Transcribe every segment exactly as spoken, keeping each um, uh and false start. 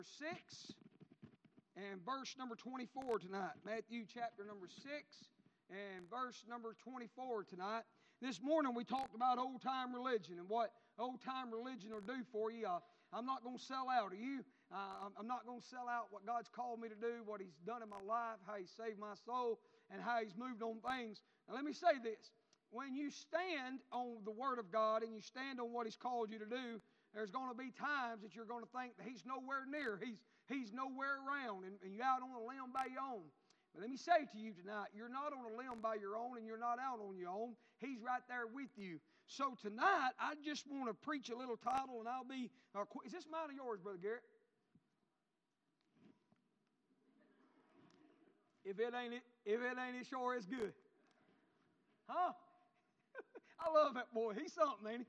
six and verse number twenty-four tonight. Matthew chapter number six and verse number twenty-four tonight. This morning we talked about old-time religion and what old-time religion will do for you. Uh, I'm not going to sell out. Are you? Uh, I'm not going to sell out what God's called me to do, what He's done in my life, how He saved my soul, and how He's moved on things. Now let me say this. When you stand on the Word of God and you stand on what He's called you to do, there's going to be times that you're going to think that He's nowhere near. He's, he's nowhere around, and, and you're out on a limb by your own. But let me say to you tonight, you're not on a limb by your own, and you're not out on your own. He's right there with you. So tonight, I just want to preach a little title, and I'll be... Uh, is this mine or yours, Brother Garrett? If it ain't it, if it ain't it, sure is good. Huh? I love that boy. He's something, ain't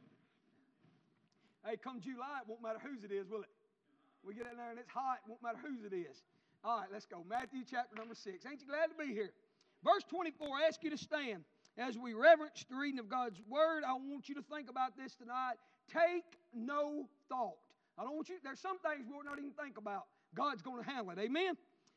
he? Hey, come July, it won't matter whose it is, will it? We get in there and it's hot, it won't matter whose it is. All right, let's go. Matthew chapter number six. Ain't you glad to be here? Verse twenty-four, I ask you to stand. As we reverence the reading of God's Word, I want you to think about this tonight. Take no thought. I don't want you, there's some things we'll not even think about. God's going to handle it. Amen?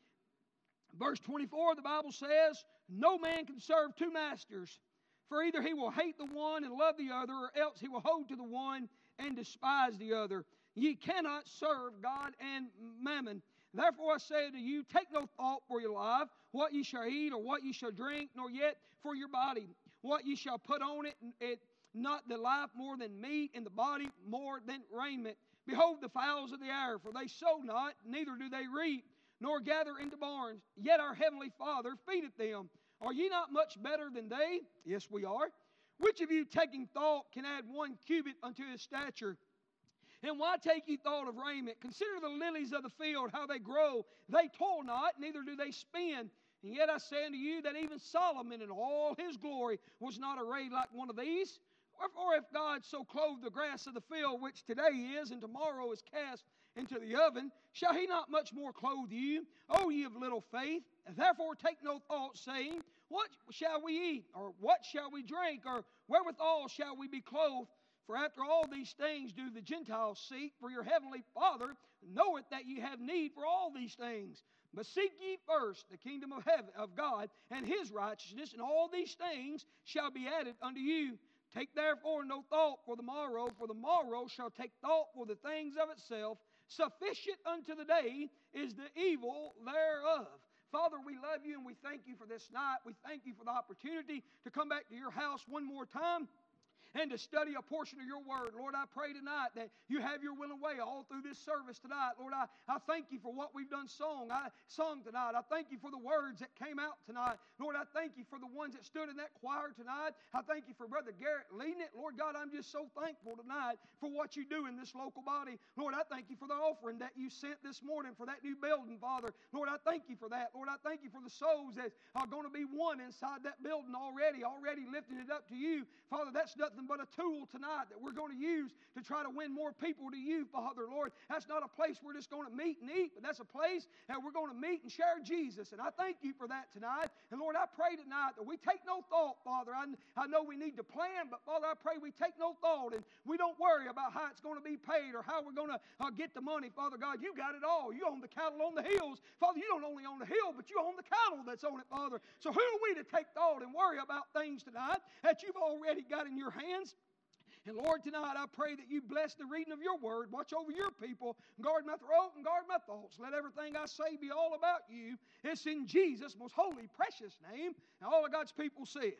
Verse twenty-four, the Bible says, no man can serve two masters, for either he will hate the one and love the other, or else he will hold to the one and despise the other. Ye cannot serve God and mammon. Therefore I say to you, take no thought for your life, what ye shall eat or what ye shall drink, nor yet for your body, what ye shall put on it, it not the life more than meat, and the body more than raiment. Behold the fowls of the air, for they sow not, neither do they reap, nor gather into barns, yet our heavenly Father feedeth them. Are ye not much better than they? Yes, we are. Which of you taking thought can add one cubit unto his stature? And why take ye thought of raiment? Consider the lilies of the field, how they grow. They toil not, neither do they spin. And yet I say unto you that even Solomon in all his glory was not arrayed like one of these. Wherefore if God so clothe the grass of the field, which today is and tomorrow is cast into the oven, shall He not much more clothe you, O ye of little faith? Therefore take no thought, saying, what shall we eat? Or what shall we drink? Or wherewithal shall we be clothed? For after all these things do the Gentiles seek, for your heavenly Father knoweth that ye have need for all these things. But seek ye first the kingdom of heaven of God and His righteousness, and all these things shall be added unto you. Take therefore no thought for the morrow, for the morrow shall take thought for the things of itself. Sufficient unto the day is the evil thereof. Father, we love you and we thank you for this night. We thank you for the opportunity to come back to your house one more time and to study a portion of your word. Lord, I pray tonight that you have your will and way all through this service tonight. Lord, I, I thank you for what we've done song. I sung tonight. I thank you for the words that came out tonight. Lord, I thank you for the ones that stood in that choir tonight. I thank you for Brother Garrett leading it. Lord God, I'm just so thankful tonight for what you do in this local body. Lord, I thank you for the offering that you sent this morning for that new building, Father. Lord, I thank you for that. Lord, I thank you for the souls that are going to be one inside that building already, already lifting it up to you. Father, that's nothing but a tool tonight that we're going to use to try to win more people to you, Father, Lord. That's not a place we're just going to meet and eat, but that's a place that we're going to meet and share Jesus. And I thank you for that tonight. And Lord, I pray tonight that we take no thought, Father. I, I know we need to plan, but Father, I pray we take no thought and we don't worry about how it's going to be paid or how we're going to uh, get the money. Father God, you got it all. You own the cattle on the hills. Father, you don't only own the hill, but you own the cattle that's on it, Father. So who are we to take thought and worry about things tonight that you've already got in your hands? And Lord, tonight I pray that you bless the reading of your word. Watch over your people. Guard my throat and guard my thoughts. Let everything I say be all about you. It's in Jesus' most holy, precious name. And all of God's people said,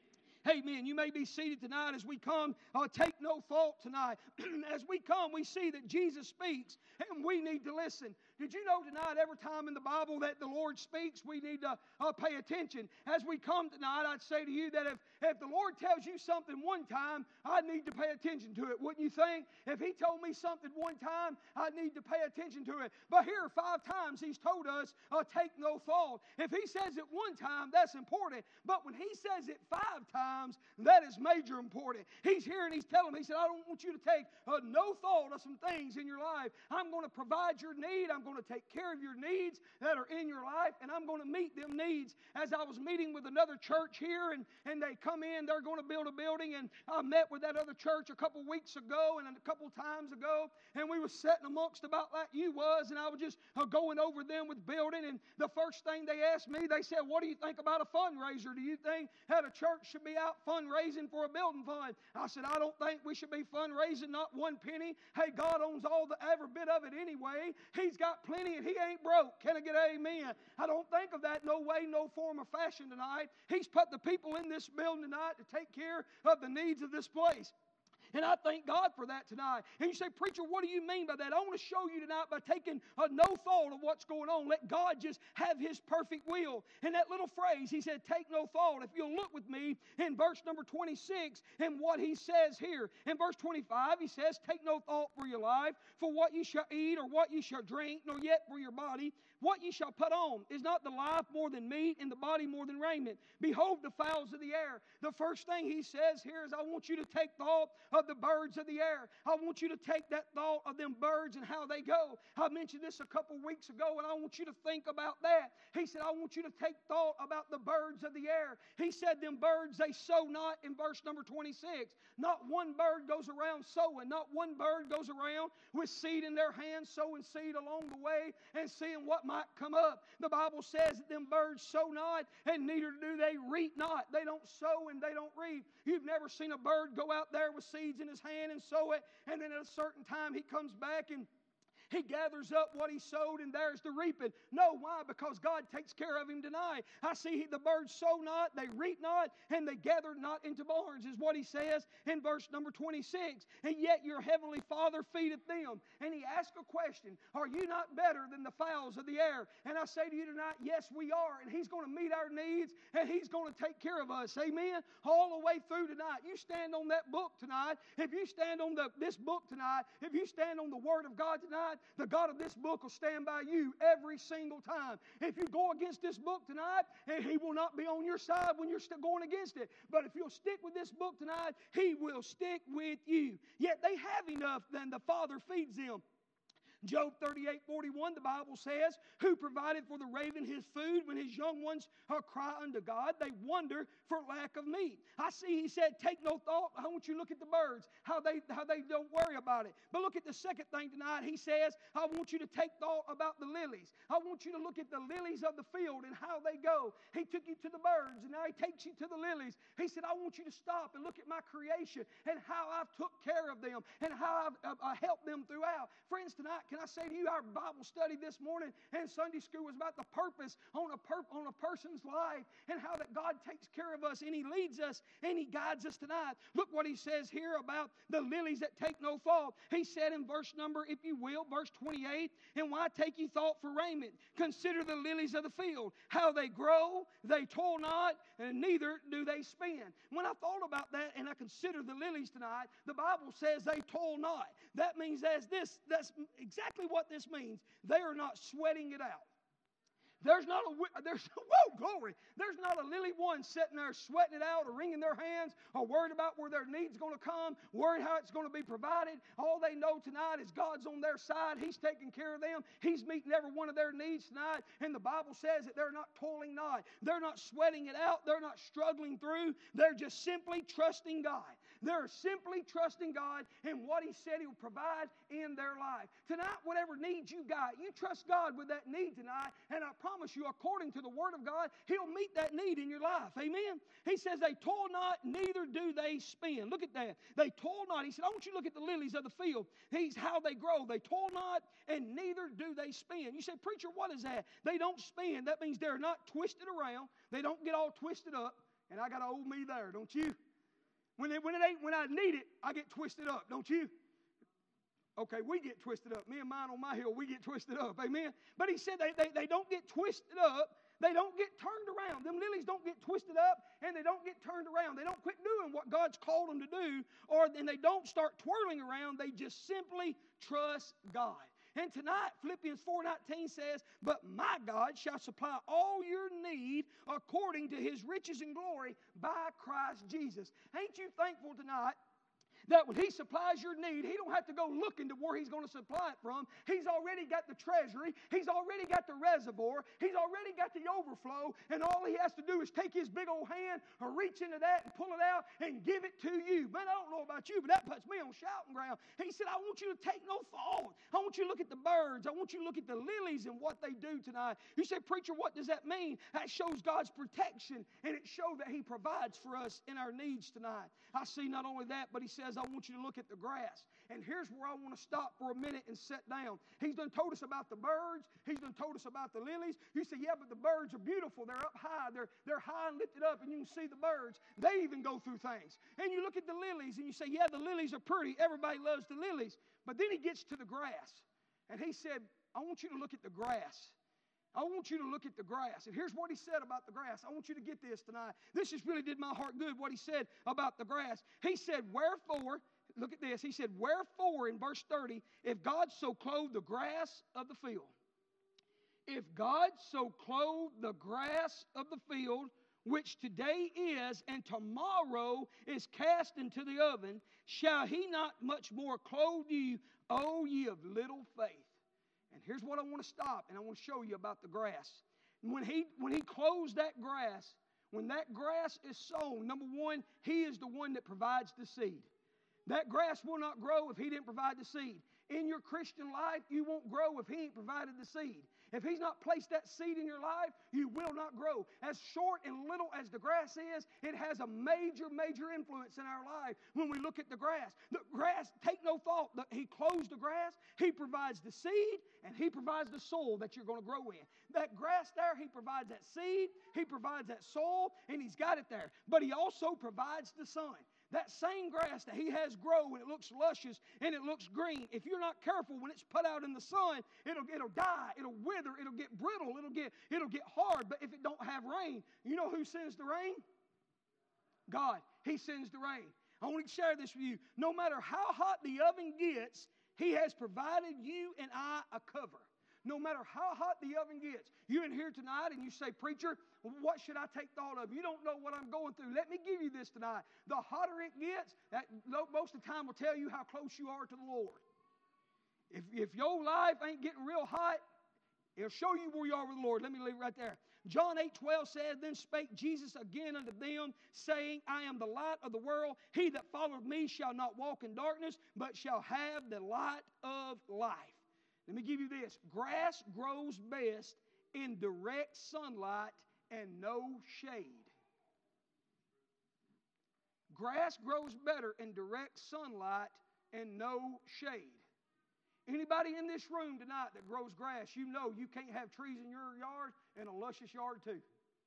amen. You may be seated tonight as we come. Uh, take no thought tonight. As we come, we see that Jesus speaks, and we need to listen. Did you know tonight, every time in the Bible that the Lord speaks, we need to uh, pay attention? As we come tonight, I'd say to you that if, if the Lord tells you something one time, I need to pay attention to it. Wouldn't you think? If He told me something one time, I need to pay attention to it. But here, five times He's told us, uh, take no thought. If He says it one time, that's important. But when He says it five times, times, that is major important. He's here and he's telling me, he said, I don't want you to take uh, no thought of some things in your life. I'm going to provide your need. I'm going to take care of your needs that are in your life, and I'm going to meet them needs. As I was meeting with another church here, and, and they come in, they're going to build a building, and I met with that other church a couple weeks ago and a couple times ago, and we were sitting amongst about like you was, and I was just uh, going over them with building, and the first thing they asked me, they said, what do you think about a fundraiser? Do you think that a church should be out fundraising for a building fund? I said, I don't think we should be fundraising, not one penny. Hey, God owns all the every bit of it anyway. He's got plenty and He ain't broke. Can I get an amen? I don't think of that no way, no form or fashion tonight. He's put the people in this building tonight to take care of the needs of this place. And I thank God for that tonight. And you say, preacher, what do you mean by that? I want to show you tonight by taking a no thought of what's going on. Let God just have His perfect will. And that little phrase, he said, take no thought. If you'll look with me in verse number twenty-six and what he says here. In verse twenty-five, he says, take no thought for your life, for what you shall eat or what you shall drink, nor yet for your body, what ye shall put on. Is not the life more than meat, and the body more than raiment? Behold the fowls of the air. The first thing he says here is, I want you to take thought of the birds of the air. I want you to take that thought of them birds and how they go. I mentioned this a couple weeks ago, and I want you to think about that. He said, I want you to take thought about the birds of the air. He said, them birds, they sow not, in verse number twenty-six. Not one bird goes around sowing. Not one bird goes around with seed in their hands, sowing seed along the way and seeing what might come up. The Bible says that them birds sow not, and neither do they reap not. They don't sow and they don't reap. You've never seen a bird go out there with seeds in his hand and sow it, and then at a certain time he comes back and he gathers up what he sowed, and there's the reaping. No, why? Because God takes care of him tonight. I see the birds sow not, they reap not, and they gather not into barns, is what he says in verse number twenty-six. And yet your heavenly Father feedeth them. And he asks a question, are you not better than the fowls of the air? And I say to you tonight, yes, we are. And he's going to meet our needs, and he's going to take care of us. Amen? All the way through tonight. You stand on that book tonight. If you stand on the, this book tonight, if you stand on the Word of God tonight, the God of this book will stand by you every single time. If you go against this book tonight, He will not be on your side when you're still going against it. But if you'll stick with this book tonight, He will stick with you. Yet they have enough, then the Father feeds them. Job thirty-eight forty-one, the Bible says, who provided for the raven his food when his young ones uh, cry unto God? They wonder for lack of meat. I see he said, take no thought. I want you to look at the birds, how they, how they don't worry about it. But look at the second thing tonight. He says, I want you to take thought about the lilies. I want you to look at the lilies of the field and how they go. He took you to the birds, and now he takes you to the lilies. He said, I want you to stop and look at my creation and how I've took care of them and how I've uh, helped them throughout. Friends, tonight, can I say to you, our Bible study this morning and Sunday school was about the purpose on a, per- on a person's life and how that God takes care of us and He leads us and He guides us tonight. Look what He says here about the lilies that take no thought. He said in verse number, if you will, verse twenty-eight, and why take ye thought for raiment? Consider the lilies of the field, how they grow, they toil not, and neither do they spin. When I thought about that and I consider the lilies tonight, the Bible says they toil not. That means as this, that's exactly what this means. They are not sweating it out. There's not a, there's, whoa, glory. There's not a lily one sitting there sweating it out or wringing their hands or worried about where their need's going to come, worried how it's going to be provided. All they know tonight is God's on their side. He's taking care of them. He's meeting every one of their needs tonight. And the Bible says that they're not toiling not. They're not sweating it out. They're not struggling through. They're just simply trusting God. They're simply trusting God in what He said He will provide in their life. Tonight, whatever needs you got, you trust God with that need tonight, and I promise you, according to the Word of God, He'll meet that need in your life. Amen? He says, they toil not, neither do they spin. Look at that. They toil not. He said, I want you to look at the lilies of the field. He's how they grow. They toil not, and neither do they spin. You say, preacher, what is that? They don't spin. That means they're not twisted around. They don't get all twisted up. And I got an old me there, don't you? When it, when it ain't, when I need it, I get twisted up, don't you? Okay, we get twisted up. Me and mine on my hill, we get twisted up. Amen? But he said they, they, they don't get twisted up. They don't get turned around. Them lilies don't get twisted up, and they don't get turned around. They don't quit doing what God's called them to do, or and they don't start twirling around. They just simply trust God. And tonight, Philippians four nineteen says, but my God shall supply all your need according to His riches and glory by Christ Jesus. Ain't you thankful tonight that when He supplies your need, He don't have to go looking to where He's going to supply it from. He's already got the treasury. He's already got the reservoir. He's already got the overflow. And all He has to do is take His big old hand or reach into that and pull it out and give it to you. Man, I don't know about you, but that puts me on shouting ground. He said, I want you to take no fault. I want you to look at the birds. I want you to look at the lilies and what they do tonight. You say, preacher, what does that mean? That shows God's protection, and it shows that He provides for us in our needs tonight. I see not only that, but He says, I want you to look at the grass. And here's where I want to stop for a minute and sit down. He's done told us about the birds. He's done told us about the lilies. You say, yeah, but the birds are beautiful. They're up high. They're, they're high and lifted up, and you can see the birds. They even go through things. And you look at the lilies, and you say, yeah, the lilies are pretty. Everybody loves the lilies. But then He gets to the grass. And He said, I want you to look at the grass. I want you to look at the grass. And here's what He said about the grass. I want you to get this tonight. This just really did my heart good, what He said about the grass. He said, wherefore, look at this. He said, wherefore, in verse thirty, if God so clothe the grass of the field, if God so clothe the grass of the field, which today is and tomorrow is cast into the oven, shall He not much more clothe you, O ye of little faith? And here's what I want to stop, and I want to show you about the grass. When he, when he clothes that grass, when that grass is sown, number one, He is the one that provides the seed. That grass will not grow if He didn't provide the seed. In your Christian life, you won't grow if He ain't provided the seed. If He's not placed that seed in your life, you will not grow. As short and little as the grass is, it has a major, major influence in our life when we look at the grass. The grass, take no thought. He clothes the grass, He provides the seed, and He provides the soil that you're going to grow in. That grass there, He provides that seed, He provides that soil, and He's got it there. But He also provides the sun. That same grass that He has grow and it looks luscious and it looks green, if you're not careful, when it's put out in the sun, it'll, it'll die, it'll wither, it'll get brittle, it'll get, it'll get hard. But if it don't have rain, you know who sends the rain? God. He sends the rain. I want to share this with you. No matter how hot the oven gets, He has provided you and I a cover. No matter how hot the oven gets. You're in here tonight and you say, preacher, what should I take thought of? You don't know what I'm going through. Let me give you this tonight. The hotter it gets, that most of the time will tell you how close you are to the Lord. If, if your life ain't getting real hot, it'll show you where you are with the Lord. Let me leave it right there. John eight twelve says, then spake Jesus again unto them, saying, I am the light of the world. He that followeth me shall not walk in darkness, but shall have the light of life. Let me give you this. Grass grows best in direct sunlight and no shade. Grass grows better in direct sunlight and no shade. Anybody in this room tonight that grows grass, you know you can't have trees in your yard and a luscious yard too.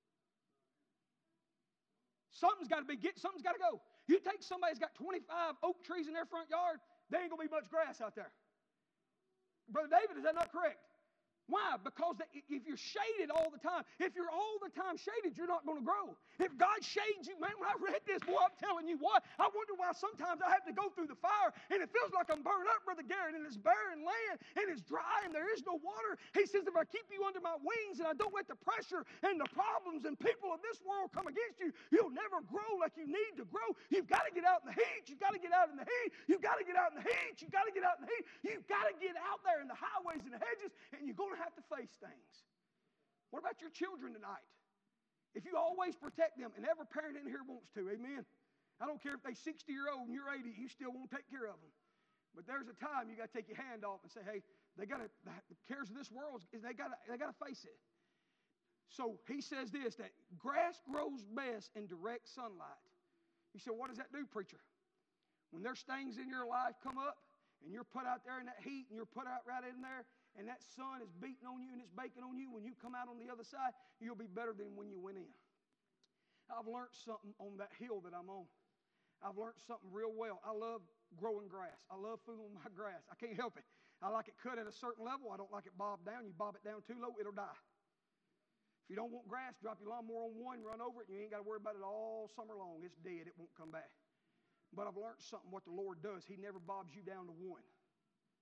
Something's got to be get. Something's got to go. You take somebody who's got twenty-five oak trees in their front yard, there ain't going to be much grass out there. Brother David, is that not correct? Why? Because if you're shaded all the time, if you're all the time shaded, you're not going to grow. If God shades you, man, when I read this, boy, I'm telling you what, I wonder why sometimes I have to go through the fire and it feels like I'm burned up, Brother Garrett, and it's barren land and it's dry and there is no water. He says, if I keep you under my wings and I don't let the pressure and the problems and people of this world come against you, you'll never grow like you need to grow. You've got to get out in the heat. You've got to get out in the heat. You've got to get out in the heat. You've got to get out in the heat. You've got to get out there in the highways and the hedges, and you're going to have to face things. What about your children tonight? If you always protect them, and every parent in here wants to, amen? I don't care if they're sixty years old and you're eighty, you still won't take care of them. But there's a time you got to take your hand off and say, hey, they got to, the cares of this world, they got to, they got to face it. So he says this, that grass grows best in direct sunlight. You say, what does that do, preacher? When there's things in your life come up, and you're put out there in that heat, and you're put out right in there, and that sun is beating on you and it's baking on you, when you come out on the other side, you'll be better than when you went in. I've learned something on that hill that I'm on. I've learned something real well. I love growing grass. I love fooling with my grass. I can't help it. I like it cut at a certain level. I don't like it bobbed down. You bob it down too low, it'll die. If you don't want grass, drop your lawnmower on one, run over it, and you ain't got to worry about it all summer long. It's dead. It won't come back. But I've learned something what the Lord does. He never bobs you down to one.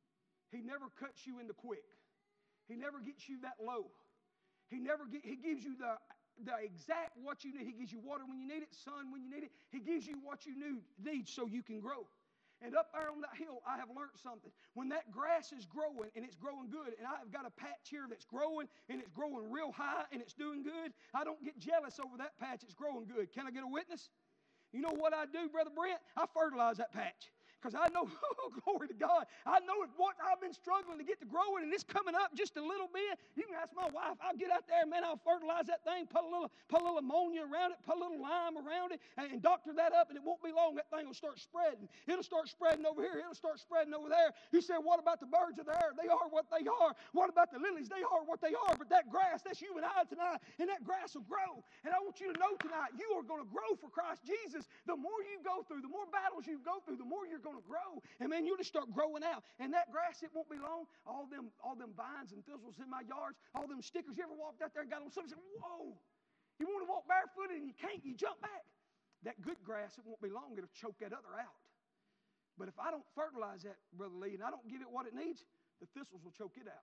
He never cuts you in the quick. He never gets you that low. He never get, He gives you the, the exact what you need. He gives you water when you need it, sun when you need it. He gives you what you need, need so you can grow. And up there on that hill, I have learned something. When that grass is growing, and it's growing good, and I've got a patch here that's growing, and it's growing real high, and it's doing good, I don't get jealous over that patch. It's growing good. Can I get a witness? You know what I do, Brother Brent? I fertilize that patch. Because I know, oh, glory to God, I know if what I've been struggling to get to growing and it's coming up just a little bit. You can ask my wife, I'll get out there, man, I'll fertilize that thing, put a little, put a little ammonia around it, put a little lime around it, and, and doctor that up, and it won't be long, that thing will start spreading. It'll start spreading over here, it'll start spreading over there. You say, what about the birds of the air? They are what they are. What about the lilies? They are what they are. But that grass, that's you and I tonight, and that grass will grow. And I want you to know tonight, you are going to grow for Christ Jesus. The more you go through, the more battles you go through, the more you're going to grow. And man, you'll just start growing out. And that grass, it won't be long. All them, all them vines and thistles in my yards, all them stickers. You ever walked out there and got on something and said, whoa, you want to walk barefooted and you can't, you jump back. That good grass, it won't be long. It'll choke that other out. But if I don't fertilize that, Brother Lee, and I don't give it what it needs, the thistles will choke it out.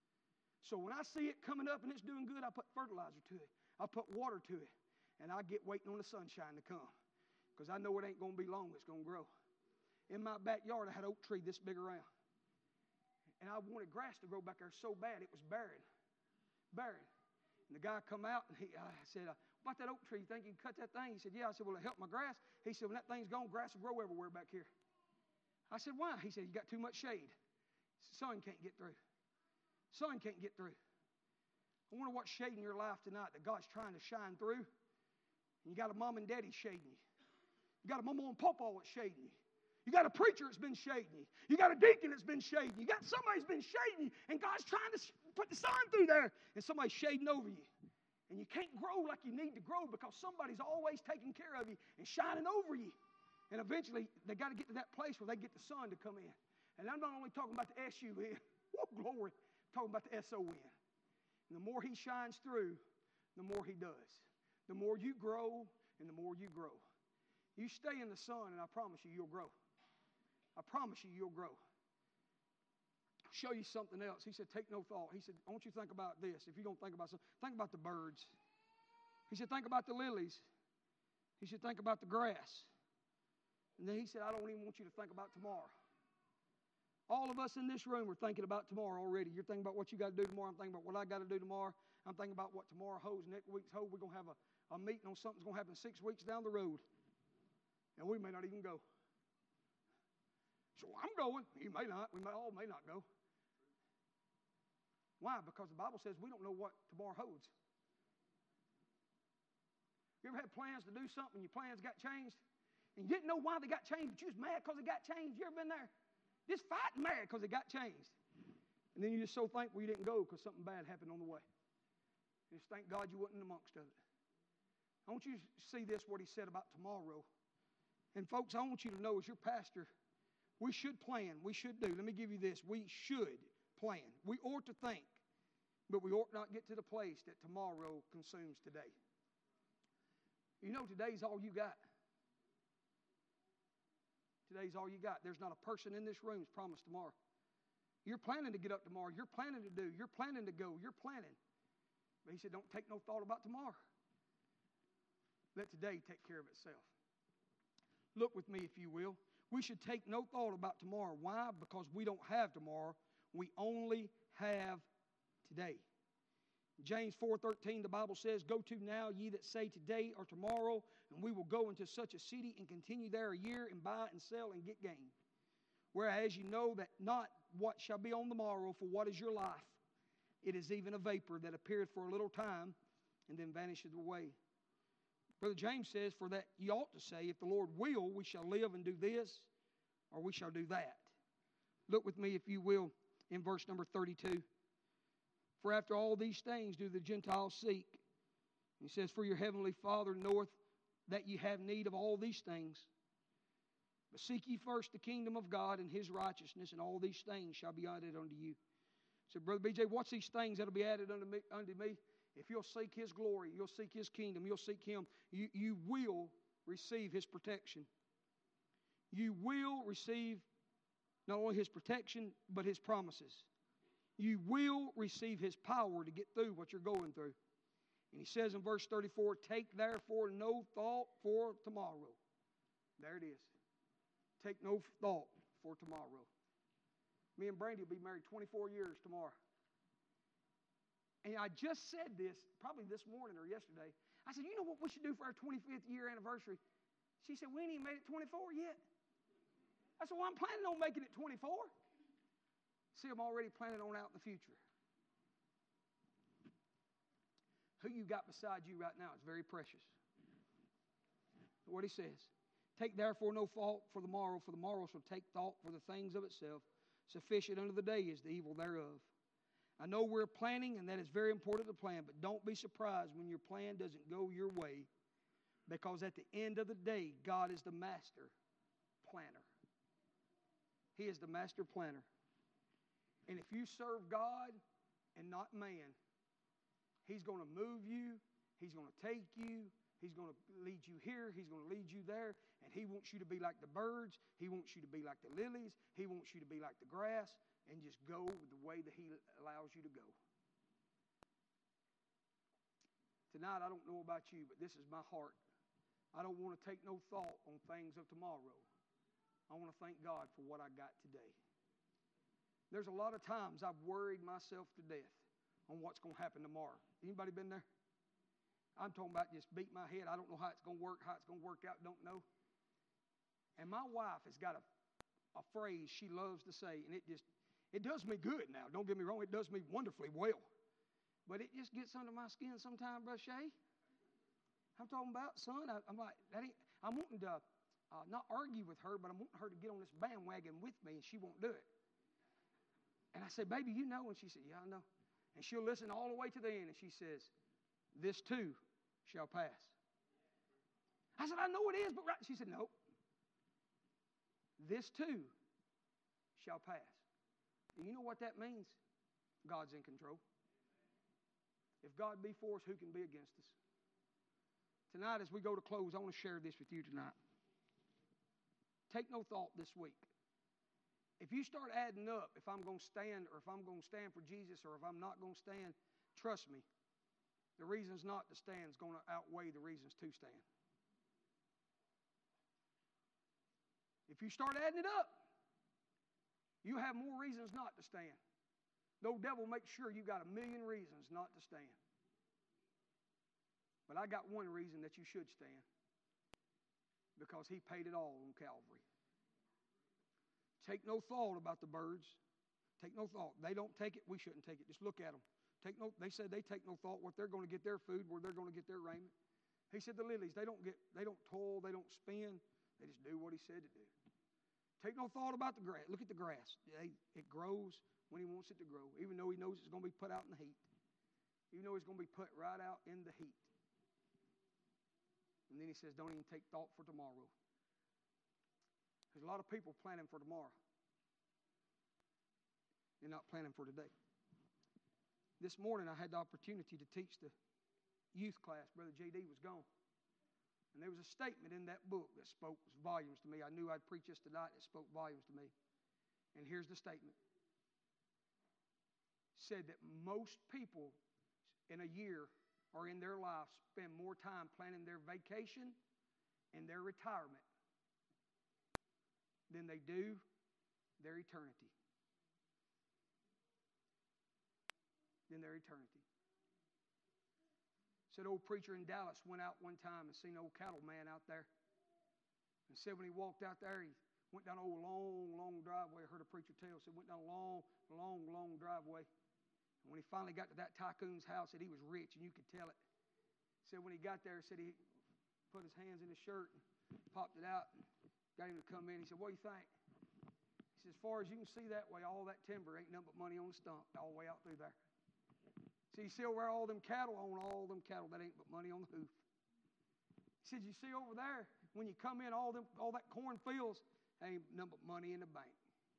So when I see it coming up and it's doing good, I put fertilizer to it. I put water to it. And I get waiting on the sunshine to come. Because I know it ain't going to be long, it's going to grow. In my backyard, I had an oak tree this big around. And I wanted grass to grow back there so bad, it was barren. Barren. And the guy come out, and he, I said, about that oak tree, you think you can cut that thing? He said, yeah. I said, well, it helped my grass. He said, when that thing's gone, grass will grow everywhere back here. I said, why? He said, you got too much shade. Sun can't get through. Sun can't get through. I wonder what's shading your life tonight that God's trying to shine through. And you got a mom and daddy shading you. You got a mama and papa that's shading you. You got a preacher that's been shading you. You got a deacon that's been shading you. You got somebody that's been shading you. And God's trying to put the sun through there. And somebody's shading over you. And you can't grow like you need to grow because somebody's always taking care of you and shining over you. And eventually, they got to get to that place where they get the sun to come in. And I'm not only talking about the S U N. Whoa, glory. I'm talking about the S O N. And the more he shines through, the more he does. The more you grow, and the more you grow. You stay in the sun, and I promise you, you'll grow. I promise you, you'll grow. I'll show you something else. He said, take no thought. He said, I want you to think about this. If you're going to think about something, think about the birds. He said, think about the lilies. He said, think about the grass. And then he said, I don't even want you to think about tomorrow. All of us in this room are thinking about tomorrow already. You're thinking about what you got to do tomorrow. I'm thinking about what I got to do tomorrow. I'm thinking about what tomorrow holds, next week's hold. We're going to have a, a meeting on something that's going to happen six weeks down the road. And we may not even go. So I'm going. You may not. We may all may not go. Why? Because the Bible says we don't know what tomorrow holds. You ever had plans to do something, your plans got changed? And you didn't know why they got changed, but you was mad because they got changed. You ever been there? Just fighting mad because they got changed. And then you're just so thankful you didn't go because something bad happened on the way. Just thank God you wasn't amongst of it. I want you to see this, what he said about tomorrow. And folks, I want you to know as your pastor, we should plan. We should do. Let me give you this. We should plan. We ought to think. But we ought not get to the place that tomorrow consumes today. You know today's all you got. Today's all you got. There's not a person in this room who's promised tomorrow. You're planning to get up tomorrow. You're planning to do. You're planning to go. You're planning. But he said, don't take no thought about tomorrow. Let today take care of itself. Look with me, if you will. We should take no thought about tomorrow. Why? Because we don't have tomorrow. We only have today. James four thirteen, the Bible says, go to now, ye that say today or tomorrow, and we will go into such a city and continue there a year and buy and sell and get gain. Whereas you know that not what shall be on the morrow, for what is your life? It is even a vapor that appeareth for a little time and then vanisheth away. Brother James says, for that ye ought to say, if the Lord will, we shall live and do this, or we shall do that. Look with me, if you will, in verse number thirty-two. For after all these things do the Gentiles seek. He says, for your heavenly Father knoweth that ye have need of all these things. But seek ye first the kingdom of God and his righteousness, and all these things shall be added unto you. So, Brother B J, what's these things that will be added unto me? Unto me? If you'll seek his glory, you'll seek his kingdom, you'll seek him, you, you will receive his protection. You will receive Not only His protection, but His promises. You will receive His power to get through what you're going through. And He says in verse thirty-four, take therefore no thought for tomorrow. There it is. Take no thought for tomorrow. Me and Brandy will be married twenty-four years tomorrow. And I just said this, probably this morning or yesterday. I said, you know what we should do for our twenty-fifth year anniversary? She said, we ain't even made it twenty-four yet. I said, well, I'm planning on making it twenty-four. See, I'm already planning on out in the future. Who you got beside you right now is very precious. What he says, take therefore no thought for the morrow, for the morrow shall take thought for the things of itself. Sufficient unto the day is the evil thereof. I know we're planning, and that is very important to plan, but don't be surprised when your plan doesn't go your way, because at the end of the day, God is the master planner. He is the master planner. And if you serve God and not man, He's going to move you, He's going to take you, He's going to lead you here, He's going to lead you there, and He wants you to be like the birds, He wants you to be like the lilies, He wants you to be like the grass, and just go the way that He allows you to go. Tonight, I don't know about you, but this is my heart. I don't want to take no thought on things of tomorrow. I want to thank God for what I got today. There's a lot of times I've worried myself to death on what's going to happen tomorrow. Anybody been there? I'm talking about just beat my head. I don't know how it's going to work, how it's going to work out, don't know. And my wife has got a, a phrase she loves to say, and it just, it does me good now. Don't get me wrong, it does me wonderfully well. But it just gets under my skin sometime, Brother Shay. I'm talking about, son, I, I'm like, that ain't, I'm wanting to uh, not argue with her, but I'm wanting her to get on this bandwagon with me, and she won't do it. And I said, baby, you know? And she said, yeah, I know. And she'll listen all the way to the end, and she says, this too shall pass. I said, I know it is, but right. She said, no. This too shall pass. And you know what that means? God's in control. If God be for us, who can be against us? Tonight, as we go to close, I want to share this with you tonight. Take no thought this week. If you start adding up, if I'm going to stand or if I'm going to stand for Jesus or if I'm not going to stand, trust me, the reasons not to stand is going to outweigh the reasons to stand. If you start adding it up, you have more reasons not to stand. The devil makes sure you got a million reasons not to stand. But I got one reason that you should stand. Because He paid it all on Calvary. Take no thought about the birds. Take no thought. They don't take it. We shouldn't take it. Just look at them. Take no, they said they take no thought what they're going to get their food, where they're going to get their raiment. He said the lilies, they don't get, they don't toil, they don't spin. They just do what He said to do. Take no thought about the grass. Look at the grass. It grows when He wants it to grow, even though He knows it's going to be put out in the heat. Even though it's going to be put right out in the heat. And then He says, don't even take thought for tomorrow. There's a lot of people planning for tomorrow. They're not planning for today. This morning I had the opportunity to teach the youth class. Brother J D was gone. And there was a statement in that book that spoke volumes to me. I knew I'd preach this tonight, and it spoke volumes to me. And here's the statement. It said that most people in a year or in their life spend more time planning their vacation and their retirement than they do their eternity. Than their eternity. Said old preacher in Dallas went out one time and seen an old cattle man out there. And said when he walked out there, he went down an old long, long driveway. I heard a preacher tell. Said went down a long, long, long driveway. And when he finally got to that tycoon's house, said he was rich, and you could tell it. Said when he got there, said he put his hands in his shirt and popped it out and got him to come in. He said, what do you think? He said, as far as you can see that way, all that timber ain't nothing but money on the stump all the way out through there. See, you see over there all them cattle on all them cattle, that ain't but money on the hoof. He said, you see over there, when you come in, all them all that cornfields, ain't nothing but money in the bank.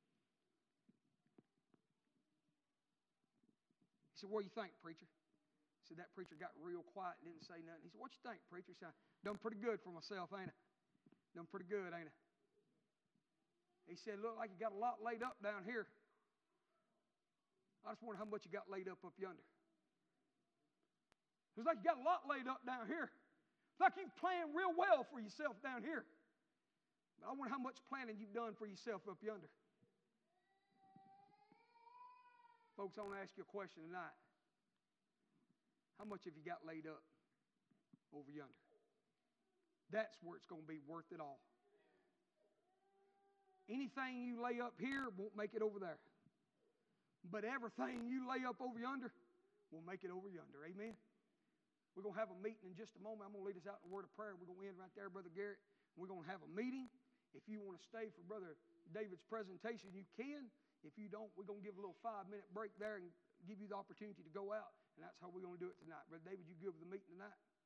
He said, what do you think, preacher? He said, that preacher got real quiet and didn't say nothing. He said, what you think, preacher? He said, done pretty good for myself, ain't I? Done pretty good, ain't I? He said, look like you got a lot laid up down here. I just wonder how much you got laid up up yonder. It's like you got a lot laid up down here. It's like you've planned real well for yourself down here. But I wonder how much planning you've done for yourself up yonder. Folks, I want to ask you a question tonight. How much have you got laid up over yonder? That's where it's going to be worth it all. Anything you lay up here won't make it over there. But everything you lay up over yonder will make it over yonder. Amen? We're going to have a meeting in just a moment. I'm going to lead us out in a word of prayer. We're going to end right there, Brother Garrett. We're going to have a meeting. If you want to stay for Brother David's presentation, you can. If you don't, we're going to give a little five-minute break there and give you the opportunity to go out. And that's how we're going to do it tonight. Brother David, you good with the meeting tonight?